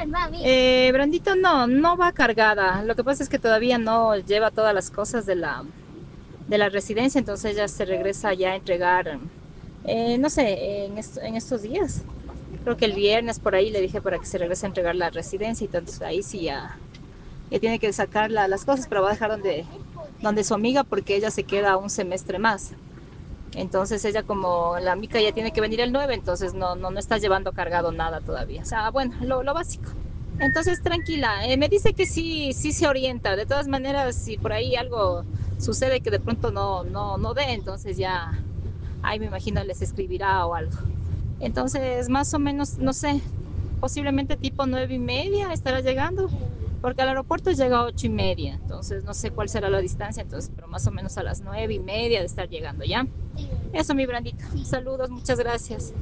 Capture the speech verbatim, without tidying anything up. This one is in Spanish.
Eh, Brandito no, no va cargada. Lo que pasa es que todavía no lleva todas las cosas de la, de la residencia, entonces ella se regresa ya a entregar, eh, no sé, en, est en estos días. Creo que el viernes por ahí le dije para que se regrese a entregar la residencia, entonces ahí sí ya, ya tiene que sacar la, las cosas, pero va a dejar donde, donde su amiga porque ella se queda un semestre más. Entonces ella como la mica ya tiene que venir el nueve, entonces no, no, no está llevando cargado nada todavía. O sea, bueno, lo, lo básico. Entonces tranquila, eh, me dice que sí, sí se orienta. De todas maneras, si por ahí algo sucede que de pronto no, no, no dé, entonces ya, ahí me imagino les escribirá o algo. Entonces, más o menos, no sé, posiblemente tipo nueve y media estará llegando, porque al aeropuerto llega a ocho y media, entonces no sé cuál será la distancia, entonces, pero más o menos a las nueve y media de estar llegando ya. Eso, mi Brandito. Saludos, muchas gracias.